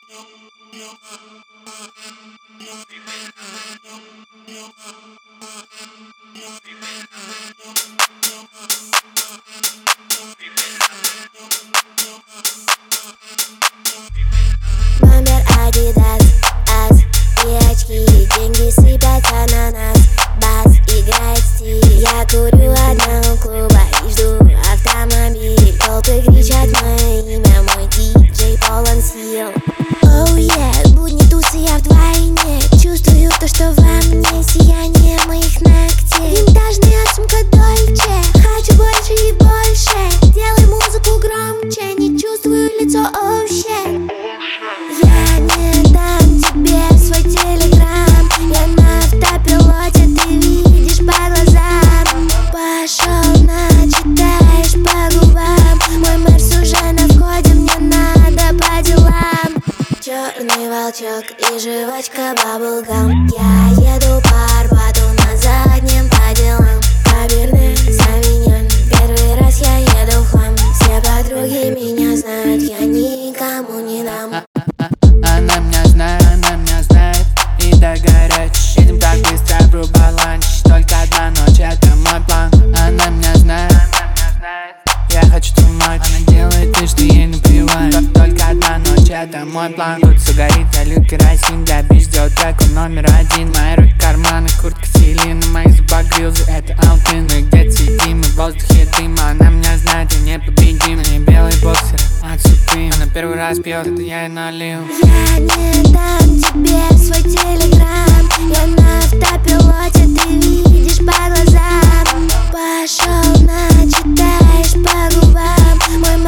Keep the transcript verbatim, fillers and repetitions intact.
Бомбер, Адидас, ас и очки, деньги сыпятся на нас. Бас играет стиль. Я курю одна у клуба и жду автомобиль. Толпы кричат мое имя, мой диджей полон сил. Оу, yeah, будни тусы, я вдвойне. Чувствую то, что во мне сияние моих ногтей. Винтажная сумка Дольче, хочу больше и больше. Делай музыку громче, не чувствую лицо, оу, shit. Я не дам тебе свой телеграм. Я на автопилоте, ты видишь по глазам. Пошел, начитаешь по губам. Мой мерс уже на входе, мне надо по делам. Черный волчок и жвачка баблгам. Я еду по Арбату на заднем по делам. Каберне Савиньон, первый раз я еду в хлам. Все подруги меня знают, я никому не дам. Она меня знает, она меня знает, и так горячий. Едем так быстро, врубай ланч. Только одна ночь, это мой план. Она меня знает, она меня знает, я хочу too much. Она делает вид, что ей наплевать. Только одна ночь, это мой план. Тут все горит, я лью керосин. Для бич сделать трек, он номер один. Мои руки карманы, куртка Селина. На моих зубах грилзы, это Алтын. Мы где-то сидим, и в воздухе дым. Она меня знает, я непобедим. На ней белый боксер от Supreme. Она первый раз пьет, это я и налил. Я не дам тебе свой телеграм. Я на автопилоте, ты видишь по глазам. Пошел, начитаешь по губам. Мой